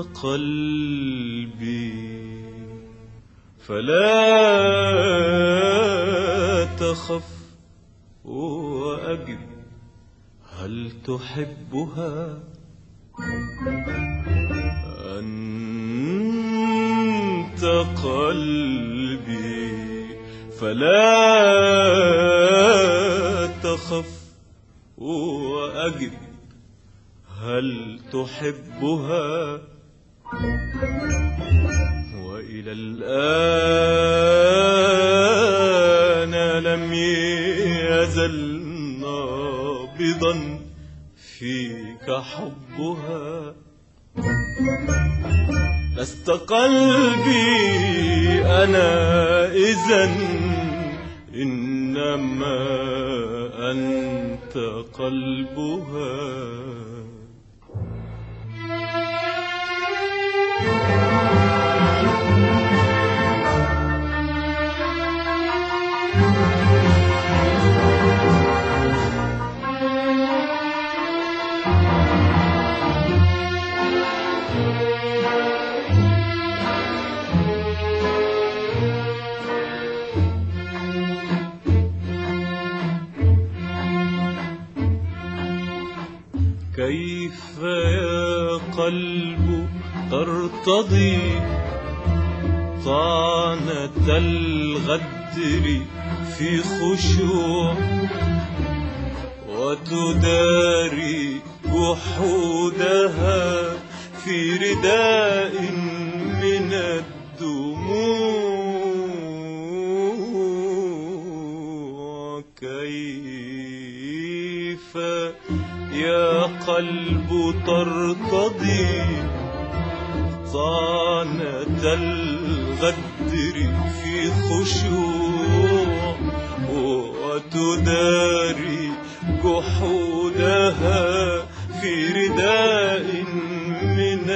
قلبي فلا تخف وأجب هل تحبها أنت قلبي فلا تخف وأجب هل تحبها وإلى الآن لم يزل نابضا فيك حبها لست قلبي أنا إذن إنما أنت قلبها كيف يا قلب ترتضي طعنة الغدر في خشوع وتداري جحودها في رداء من الدموع كيف يا قلب ترتضي طعنة الغدر في خشوع وتداري جحودها في رداء من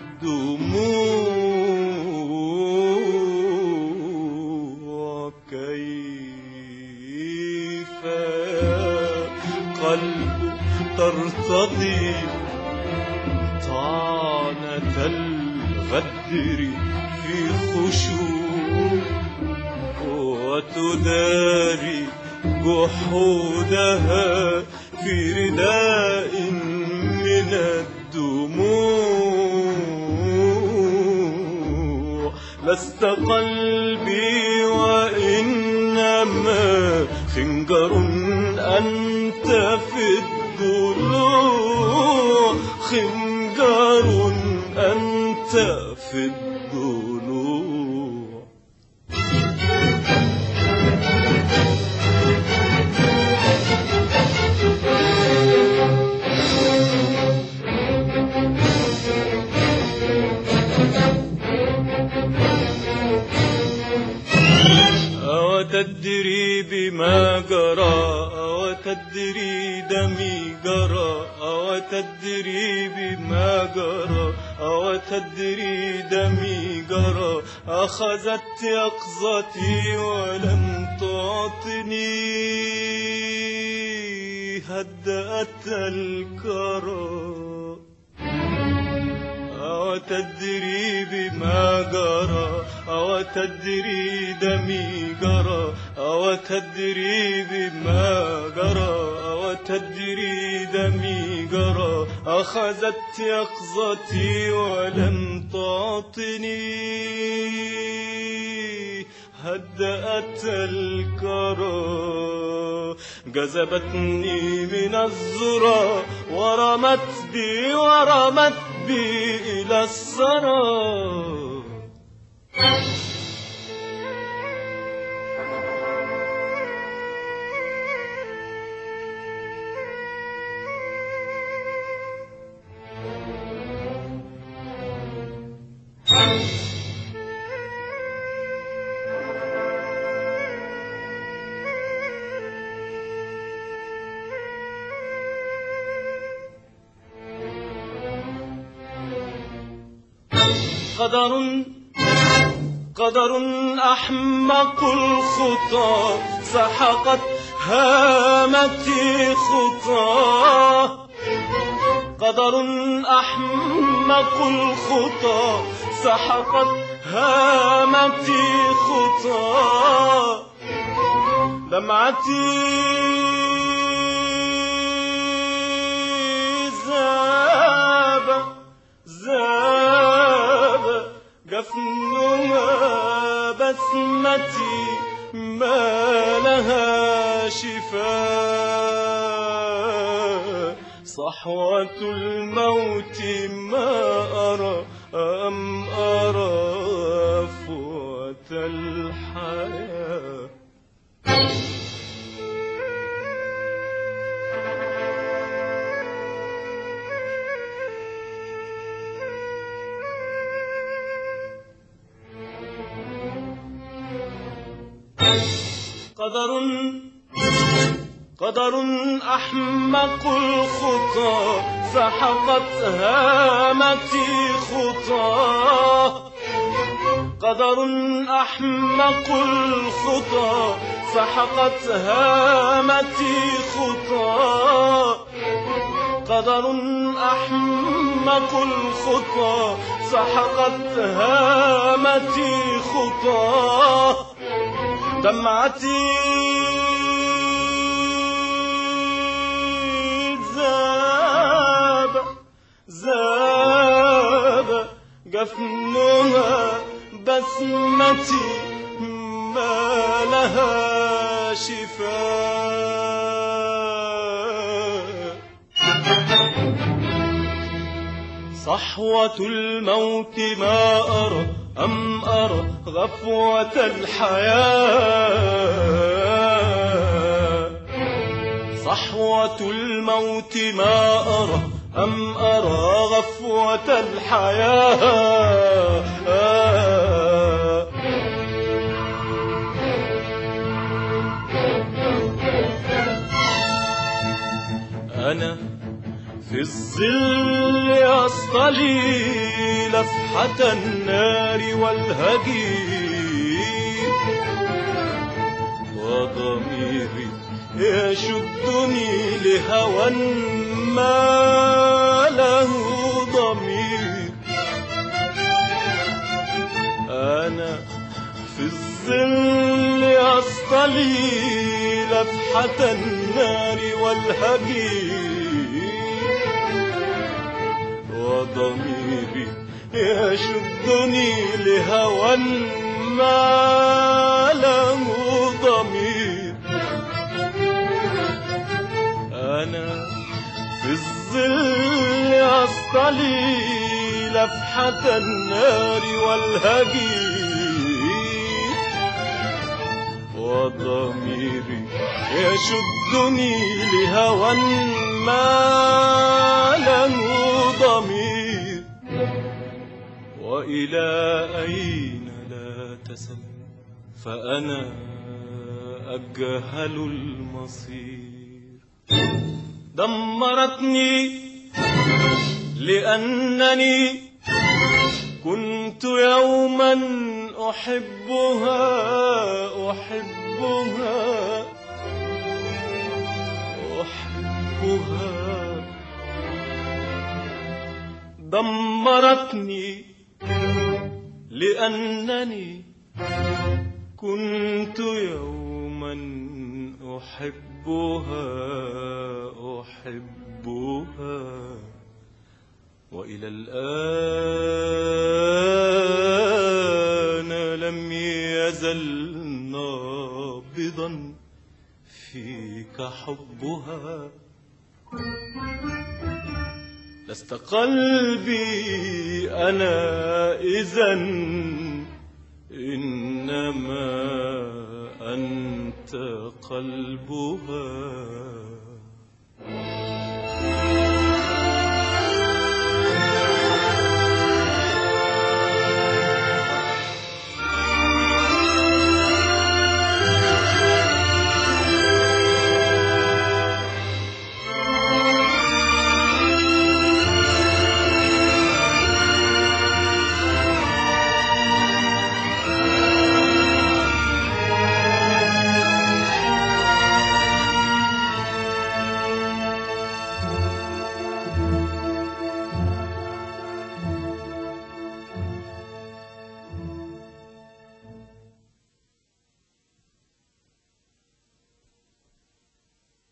الدموع كيف قلب ترتضي طعنة الغدر في خشوع وتداري جحودها في رداء من الدموع لست قلبي وإنما خنجر أنت في الضلوع خنجر أنت في الضلوع أوتدري بما جرى أوتدري دمي جرى أوتدري بما جرى أوتدري دمي جرى أخذت يقظتي ولم تعطني هدأت الكرى أوتدري بما جرى أوتدري دمي جرى أوتدري بما جرى أوتدري دمي جرى أخذت يقظتي ولم تعطني هدأت الكرى جذبتني من الذرى ورمت بي إلى الثرى قدر أحمق الخطى سحقت هامتي خطاه قدر أحمق الخطى سحقت هامتي خطى دمعتي زاب جفنها بسمتي ما لها شفاء صحوة الموت ما أرى أم أرى فوة الحياة قدر أحمق الخطى سحقت هامتي خطى قدر أحمق الخطى سحقت هامتي خطى قدر أحمق الخطى سحقت هامتي خطى دمعتي زاب جفنها بسمتي ما لها شفاء صحوة الموت ما أرى أم أرى غفوة الحياة صحوة الموت ما أرى أم أرى غفوة الحياة أنا في الظل أصطلي لفحة النار والهجير وضميري يشدني لهوى ما له ضمير أنا في الظل أصطلي لفحة النار والهجير وضميري يشدني لهوى ما له ضمير أنا في الظل أصطلي لفحة النار والهجير وضميري يشدني لهوى ما له ضمير وإلى أين لا تسل فأنا أجهل المصير دمرتني لأنني كنت يوما أحبها دمرتني لأنني كنت يوما أحبها وإلى الآن لم يزل نابضا فيك حبها لست قلبي أنا إذن إنما أنت قلبها